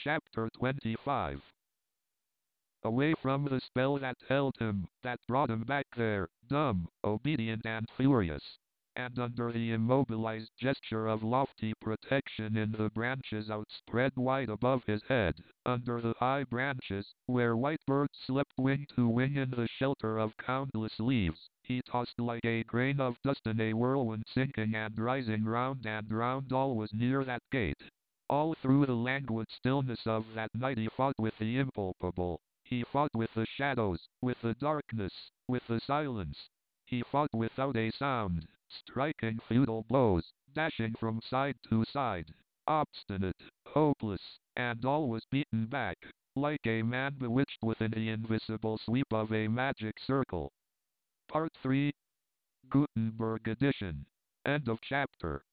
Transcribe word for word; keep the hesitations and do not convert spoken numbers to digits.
Chapter twenty-five. Away from the spell that held him, that brought him back there, dumb, obedient and furious. And under the immobilized gesture of lofty protection in the branches outspread wide above his head, under the high branches, where white birds slept wing to wing in the shelter of countless leaves, he tossed like a grain of dust in a whirlwind, sinking and rising round and round. Always near that gate. All through the languid stillness of that night he fought with the impalpable. He fought with the shadows, with the darkness, with the silence. He fought without a sound, striking futile blows, dashing from side to side, obstinate, hopeless, and always beaten back, like a man bewitched within the invisible sweep of a magic circle. Part three. Gutenberg Edition. End of chapter.